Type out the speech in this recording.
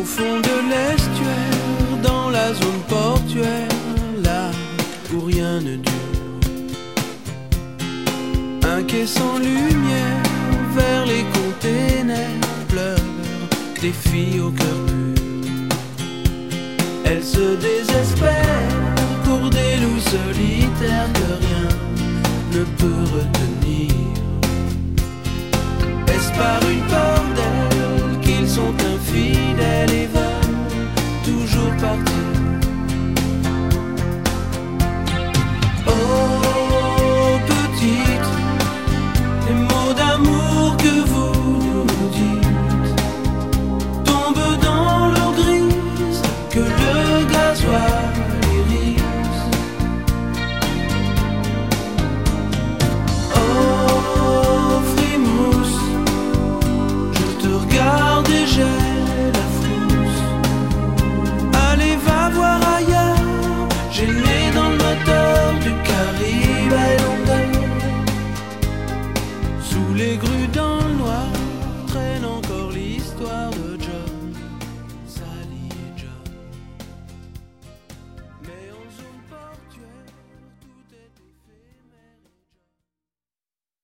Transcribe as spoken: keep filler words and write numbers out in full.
Au fond de l'estuaire, dans la zone portuaire, là où rien ne dure. Un quai sans lumière, vers les containers, pleurent des filles au cœur pur. Elles se désespèrent pour des loups solitaires que rien ne peut retenir. Est-ce par une peur d'elles qu'ils sont infidèles et veulent toujours partir? Oh petite, les mots d'amour que vous nous dites tombent dans l'eau grise que le gasoil irise. Oh frimousse, je te regarde et j'ai la frousse. Allez va voir ailleurs, j'ai le nez dans le moteur du Caribe Highlander. Sous les grues